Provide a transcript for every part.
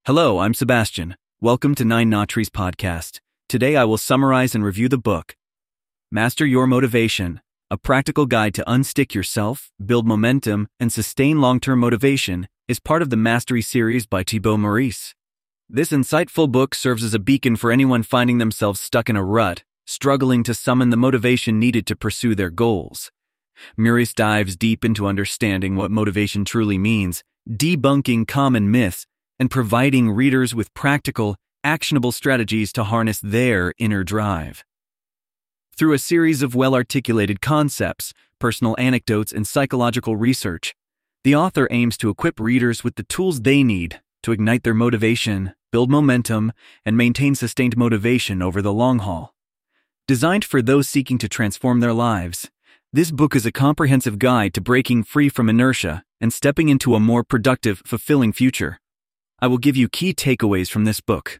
Hello, I'm Sebastian. Welcome to Nine Nautries podcast. Today I will summarize and review the book, Master Your Motivation, a practical guide to unstick yourself, build momentum, and sustain long-term motivation, is part of the Mastery series by Thibaut Maurice. This insightful book serves as a beacon for anyone finding themselves stuck in a rut, struggling to summon the motivation needed to pursue their goals. Maurice dives deep into understanding what motivation truly means, debunking common myths, and providing readers with practical, actionable strategies to harness their inner drive. Through a series of well-articulated concepts, personal anecdotes, and psychological research, the author aims to equip readers with the tools they need to ignite their motivation, build momentum, and maintain sustained motivation over the long haul. Designed for those seeking to transform their lives, this book is a comprehensive guide to breaking free from inertia and stepping into a more productive, fulfilling future. I will give you key takeaways from this book.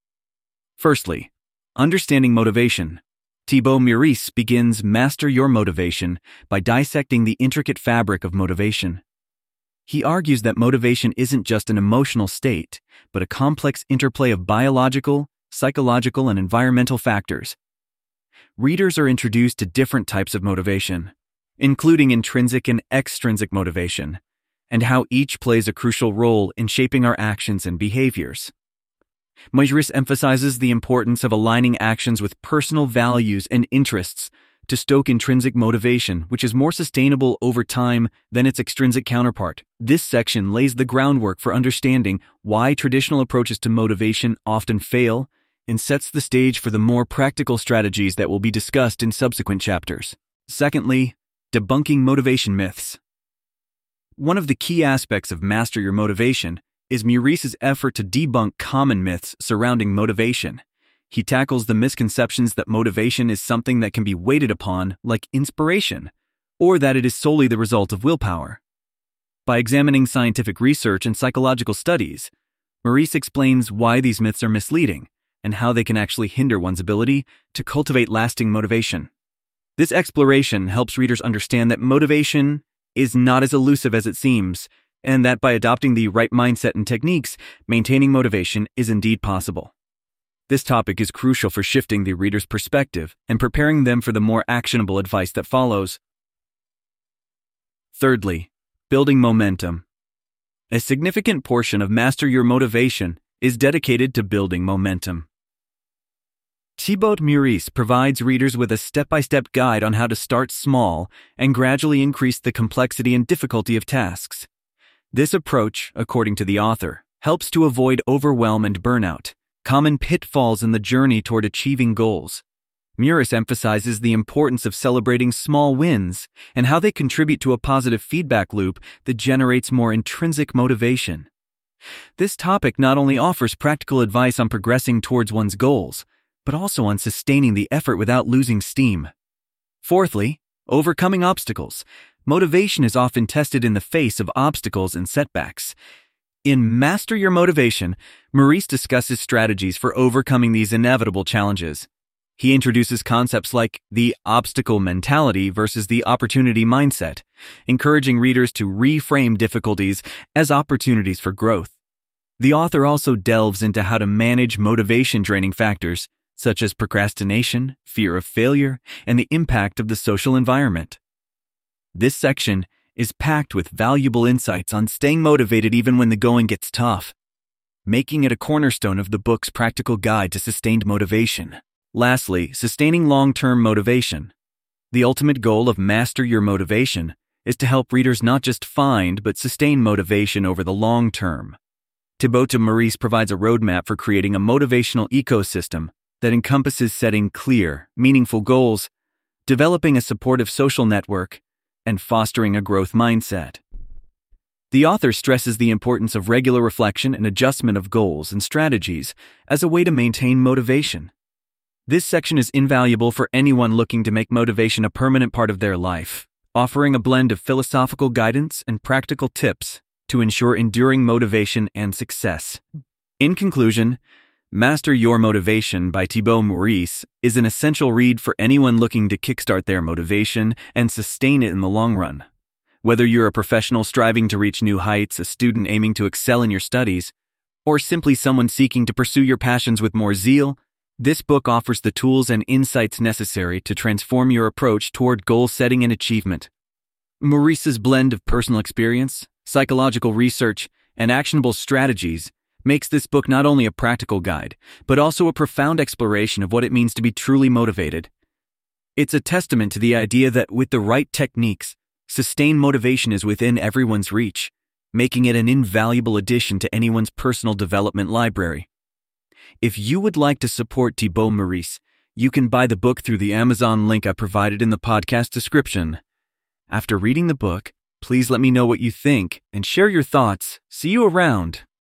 Firstly, understanding motivation. Thibaut Maurice begins Master Your Motivation by dissecting the intricate fabric of motivation. He argues that motivation isn't just an emotional state, but a complex interplay of biological, psychological, and environmental factors. Readers are introduced to different types of motivation, including intrinsic and extrinsic motivation, and how each plays a crucial role in shaping our actions and behaviors. Maurice emphasizes the importance of aligning actions with personal values and interests to stoke intrinsic motivation, which is more sustainable over time than its extrinsic counterpart. This section lays the groundwork for understanding why traditional approaches to motivation often fail and sets the stage for the more practical strategies that will be discussed in subsequent chapters. Secondly, debunking motivation myths. One of the key aspects of Master Your Motivation is Maurice's effort to debunk common myths surrounding motivation. He tackles the misconceptions that motivation is something that can be waited upon, like inspiration, or that it is solely the result of willpower. By examining scientific research and psychological studies, Maurice explains why these myths are misleading and how they can actually hinder one's ability to cultivate lasting motivation. This exploration helps readers understand that motivation is not as elusive as it seems, and that by adopting the right mindset and techniques, maintaining motivation is indeed possible. This topic is crucial for shifting the reader's perspective and preparing them for the more actionable advice that follows. Thirdly, building momentum. A significant portion of Master Your Motivation is dedicated to building momentum. Thibaut Maurice provides readers with a step-by-step guide on how to start small and gradually increase the complexity and difficulty of tasks. This approach, according to the author, helps to avoid overwhelm and burnout, common pitfalls in the journey toward achieving goals. Maurice emphasizes the importance of celebrating small wins and how they contribute to a positive feedback loop that generates more intrinsic motivation. This topic not only offers practical advice on progressing towards one's goals, but also on sustaining the effort without losing steam. Fourthly, overcoming obstacles. Motivation is often tested in the face of obstacles and setbacks. In Master Your Motivation, Maurice discusses strategies for overcoming these inevitable challenges. He introduces concepts like the obstacle mentality versus the opportunity mindset, encouraging readers to reframe difficulties as opportunities for growth. The author also delves into how to manage motivation-draining factors, such as procrastination, fear of failure, and the impact of the social environment. This section is packed with valuable insights on staying motivated even when the going gets tough, making it a cornerstone of the book's practical guide to sustained motivation. Lastly, sustaining long-term motivation. The ultimate goal of Master Your Motivation is to help readers not just find but sustain motivation over the long term. Thibaut Maurice provides a roadmap for creating a motivational ecosystem that encompasses setting clear, meaningful goals, developing a supportive social network, and fostering a growth mindset. The author stresses the importance of regular reflection and adjustment of goals and strategies as a way to maintain motivation. This section is invaluable for anyone looking to make motivation a permanent part of their life, offering a blend of philosophical guidance and practical tips to ensure enduring motivation and success. In conclusion, Master Your Motivation by Thibaut Maurice is an essential read for anyone looking to kickstart their motivation and sustain it in the long run. Whether you're a professional striving to reach new heights, a student aiming to excel in your studies, or simply someone seeking to pursue your passions with more zeal, this book offers the tools and insights necessary to transform your approach toward goal setting and achievement. Maurice's blend of personal experience, psychological research, and actionable strategies makes this book not only a practical guide, but also a profound exploration of what it means to be truly motivated. It's a testament to the idea that with the right techniques, sustained motivation is within everyone's reach, making it an invaluable addition to anyone's personal development library. If you would like to support Thibaut Maurice, you can buy the book through the Amazon link I provided in the podcast description. After reading the book, please let me know what you think and share your thoughts. See you around.